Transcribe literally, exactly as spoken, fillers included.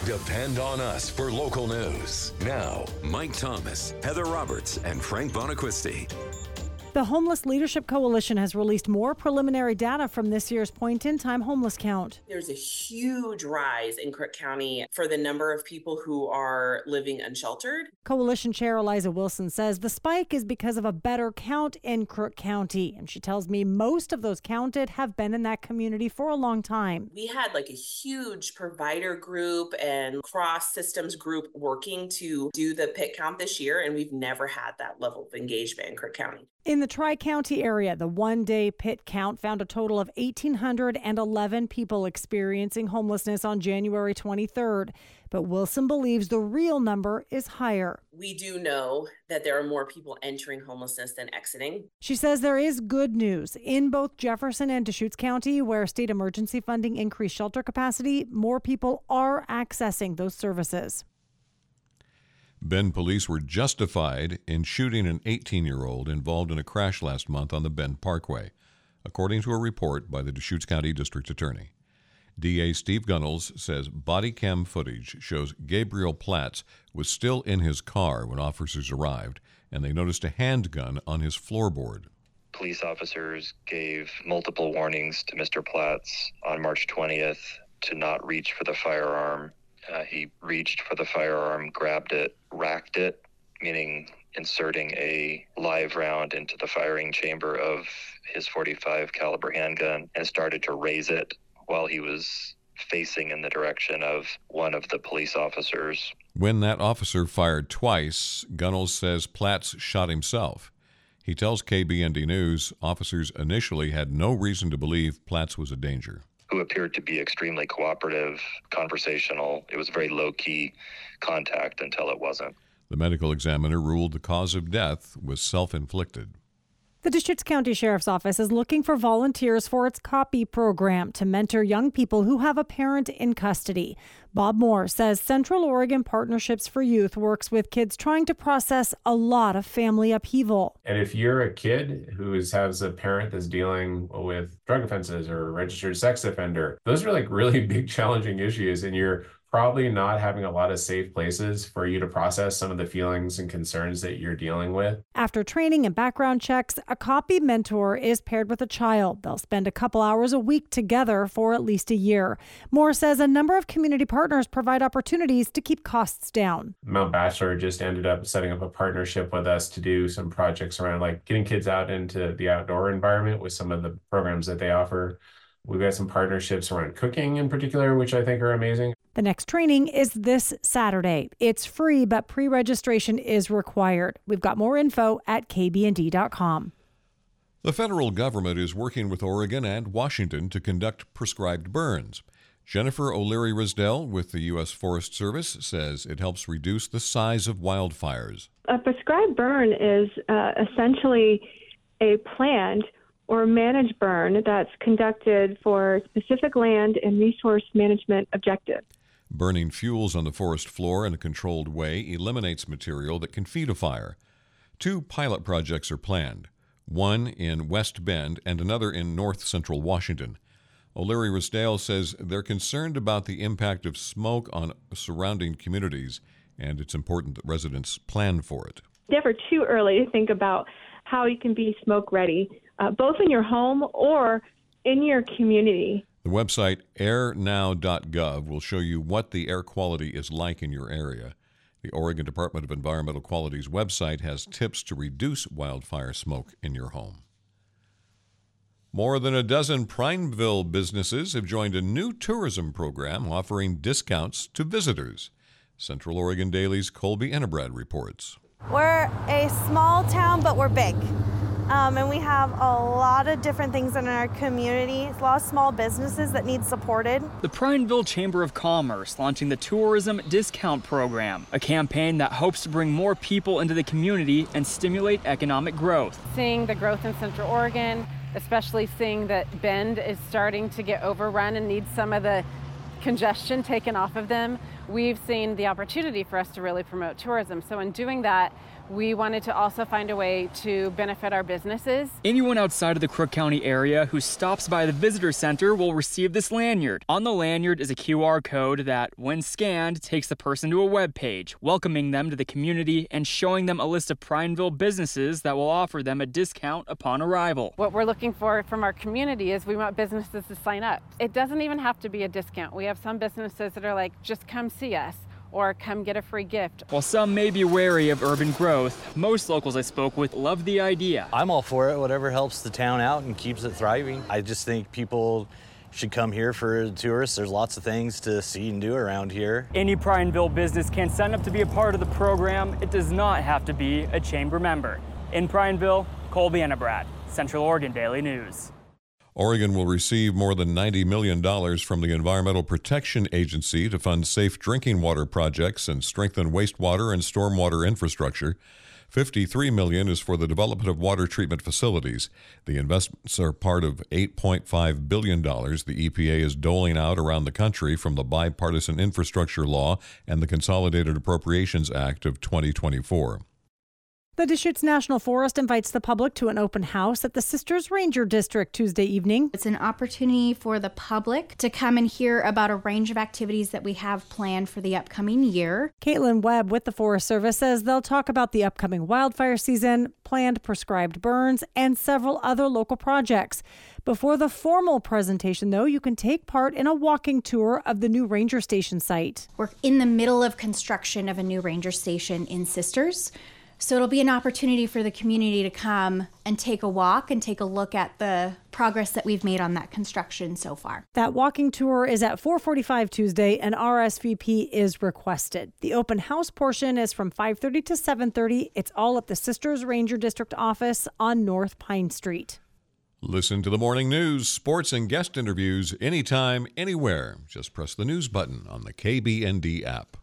Depend on us for local news. Now, Mike Thomas, Heather Roberts, and Frank Bonaquisti. The Homeless Leadership Coalition has released more preliminary data from this year's point-in-time homeless count. There's a huge rise in Crook County for the number of people who are living unsheltered. Coalition Chair Eliza Wilson says the spike is because of a better count in Crook County. And she tells me most of those counted have been in that community for a long time. We had like a huge provider group and cross systems group working to do the pit count this year, and we've never had that level of engagement in Crook County. In the Tri-County area, the one-day pit count found a total of one thousand eight hundred eleven people experiencing homelessness on January twenty-third. But Wilson believes the real number is higher. We do know that there are more people entering homelessness than exiting. She says there is good news. In both Jefferson and Deschutes County, where state emergency funding increased shelter capacity, more people are accessing those services. Bend police were justified in shooting an eighteen-year-old involved in a crash last month on the Bend Parkway, according to a report by the Deschutes County District Attorney. D A Steve Gunnels says body cam footage shows Gabriel Platts was still in his car when officers arrived, and they noticed a handgun on his floorboard. Police officers gave multiple warnings to Mister Platts on March twentieth to not reach for the firearm. Uh, he reached for the firearm, grabbed it, racked it, meaning inserting a live round into the firing chamber of his forty-five caliber handgun, and started to raise it while he was facing in the direction of one of the police officers. When that officer fired twice, Gunnels says Platts shot himself. He tells K B N D News officers initially had no reason to believe Platts was a danger. Who appeared to be extremely cooperative, conversational. It was very low-key contact until it wasn't. The medical examiner ruled the cause of death was self-inflicted. The Deschutes County Sheriff's Office is looking for volunteers for its COPY program to mentor young people who have a parent in custody. Bob Moore says Central Oregon Partnerships for Youth works with kids trying to process a lot of family upheaval. And if you're a kid who is, has a parent that's dealing with drug offenses or a registered sex offender, those are like really big challenging issues, and you're probably not having a lot of safe places for you to process some of the feelings and concerns that you're dealing with. After training and background checks, a COPY mentor is paired with a child. They'll spend a couple hours a week together for at least a year. Moore says a number of community partners provide opportunities to keep costs down. Mount Bachelor just ended up setting up a partnership with us to do some projects around like getting kids out into the outdoor environment with some of the programs that they offer. We've got some partnerships around cooking in particular, which I think are amazing. The next training is this Saturday. It's free, but pre-registration is required. We've got more info at k b n d dot com. The federal government is working with Oregon and Washington to conduct prescribed burns. Jennifer O'Leary Risdell with the U S Forest Service says it helps reduce the size of wildfires. A prescribed burn is uh, essentially a planned or managed burn that's conducted for specific land and resource management objectives. Burning fuels on the forest floor in a controlled way eliminates material that can feed a fire. Two pilot projects are planned, one in West Bend and another in north central Washington. O'Leary Risdale says they're concerned about the impact of smoke on surrounding communities, and it's important that residents plan for it. Never too early to think about how you can be smoke ready, uh, both in your home or in your community. The website air now dot gov will show you what the air quality is like in your area. The Oregon Department of Environmental Quality's website has tips to reduce wildfire smoke in your home. More than a dozen Prineville businesses have joined a new tourism program offering discounts to visitors. Central Oregon Daily's Colby Ennebrad reports. We're a small town, but we're big. Um, and we have a lot of different things in our community, a lot of small businesses that need supported. The Prineville Chamber of Commerce launching the Tourism Discount Program, a campaign that hopes to bring more people into the community and stimulate economic growth. Seeing the growth in Central Oregon, especially seeing that Bend is starting to get overrun and needs some of the congestion taken off of them, we've seen the opportunity for us to really promote tourism. So in doing that, we wanted to also find a way to benefit our businesses. Anyone outside of the Crook County area who stops by the visitor center will receive this lanyard. On the lanyard is a Q R code that, when scanned, takes the person to a web page, welcoming them to the community and showing them a list of Prineville businesses that will offer them a discount upon arrival. What we're looking for from our community is we want businesses to sign up. It doesn't even have to be a discount. We have some businesses that are like, just come see us, or come get a free gift. While some may be wary of urban growth, most locals I spoke with love the idea. I'm all for it, whatever helps the town out and keeps it thriving. I just think people should come here for tourists. There's lots of things to see and do around here. Any Prineville business can sign up to be a part of the program. It does not have to be a chamber member. In Prineville, Colby Ennebrad, Central Oregon Daily News. Oregon will receive more than ninety million dollars from the Environmental Protection Agency to fund safe drinking water projects and strengthen wastewater and stormwater infrastructure. fifty-three million dollars is for the development of water treatment facilities. The investments are part of eight point five billion dollars the E P A is doling out around the country from the Bipartisan Infrastructure Law and the Consolidated Appropriations Act of twenty twenty-four. The Deschutes National Forest invites the public to an open house at the Sisters Ranger District Tuesday evening. It's an opportunity for the public to come and hear about a range of activities that we have planned for the upcoming year. Caitlin Webb with the Forest Service says they'll talk about the upcoming wildfire season, planned prescribed burns, and several other local projects. Before the formal presentation, though, you can take part in a walking tour of the new ranger station site. We're in the middle of construction of a new ranger station in Sisters. So it'll be an opportunity for the community to come and take a walk and take a look at the progress that we've made on that construction so far. That walking tour is at four forty-five Tuesday, and R S V P is requested. The open house portion is from five thirty to seven thirty. It's all at the Sisters Ranger District office on North Pine Street. Listen to the morning news, sports, and guest interviews anytime, anywhere. Just press the news button on the K B N D app.